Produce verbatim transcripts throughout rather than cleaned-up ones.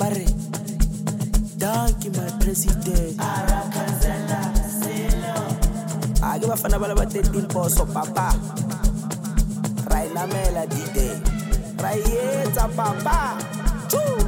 Barre, Donkey my president. Ake bafana bala ba thirteen poso papa. Right na mela D-Day. Right etsa papa. Choo.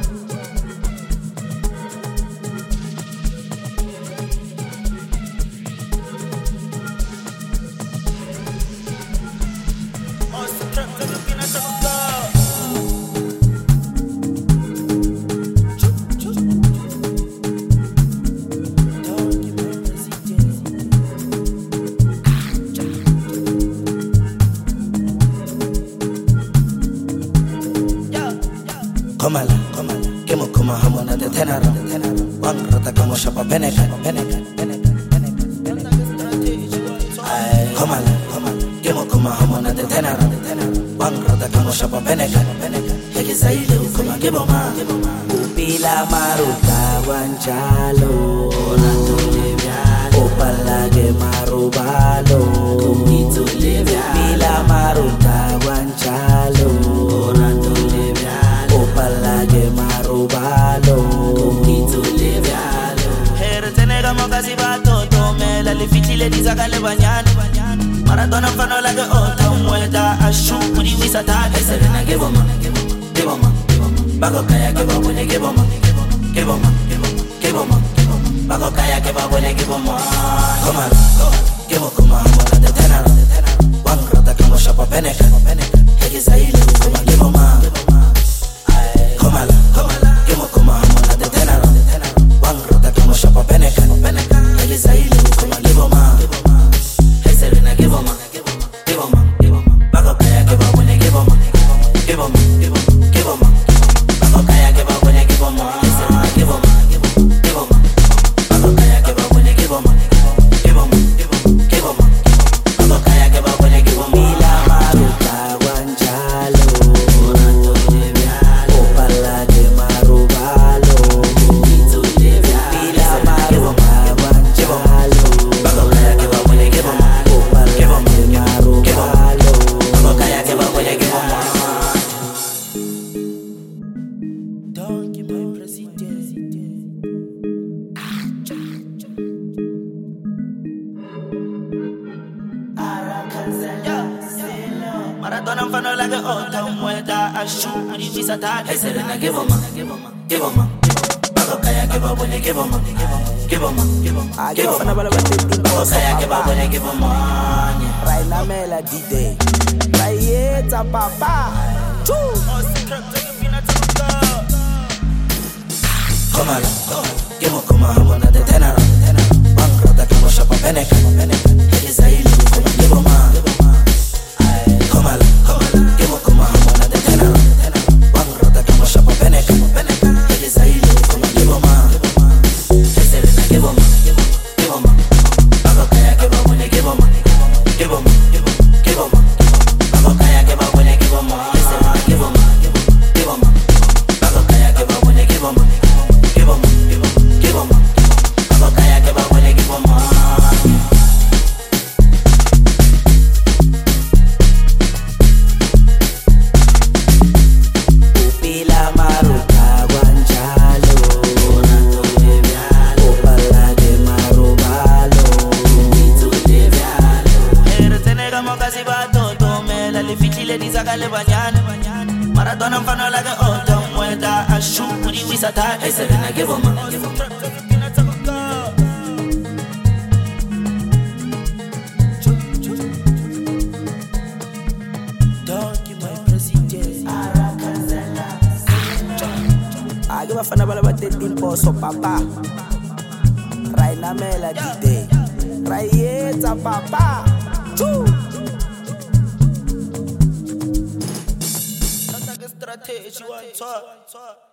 Komala, komala, kemo koma hamona de tenara, wang rata kamo shapa peneka, peneka, peneka, peneka. Komala, komala, kemo koma hamona de tenara, wang rata kamo shapa peneka, peneka. Heki saile ukoma kemo ma, upila maruta wanchalo, ona tulevya, opala ge marubalo, kumito levya, upila maruta wanchalo, ona tulevya. Palage marubalo Kumito levyalo Here tenega mokasi bato Tomela le fitile dizaka le banyane Maradona mfano lage ota Mweta ashu kudi wisata Eserena geboma, geboma, Bako kaya keba bole geboma Geboma, geboma, Bako kaya keba bole geboma Komala, gebo kuma hamona de tenara Wangrata kamo shapa peneka Heki zaile ukoma geboma Komala, komala, kemo koma hamona de tenara, wang rota kamo shapa peneka, peneka, heli zaile ukoma geboma, hey serena geboma, geboma, geboma, bako kaya keba bole geboma, geboma, geboma, bako kaya keba bole geboma, hey serena geboma, geboma, bako kaya keba bole geboma, geboma, geboma, bako kaya keba bole geboma. Mila maruta wanjalo. Donkey my president. Maradona mfano lage ota Mweta ashu kudi wisata Eserena geboma, geboma Bako kaya keba bole geboma Geboma, geboma Ake bafana bala ba thirteen Bako poso kaya keba papa. bole geboma Right na mela D-Day. Right etsa papa. Choo. Komala, kemo koma hamona de tenara Wang rata kamo shapa peneka Heki zaile ukoma geboma Komala, kemo koma hamona de tenara Wang rata kamo shapa peneka Heki zaile ukoma geboma Hey serena geboma, geboma Bako kaya keba bole geboma Geboma, geboma Bako kaya keba bole geboma Hey serena geboma, geboma Bako kaya keba bole geboma Geboma, geboma Bako kaya keba bole geboma Upila maruta wanjalo Ona tulevyalo Opalage marubalo Kumito levyalo Here tenega mokasi bato Tomela le fitile dizaka le banyane Maradona mfano lage ota Mweta ashu kudi wisata Hey serena geboma Donkey my president. Ake bafana bala ba thirteen poso papa. Right na mela D-Day. Right etsa papa. Choo. Strategy one talk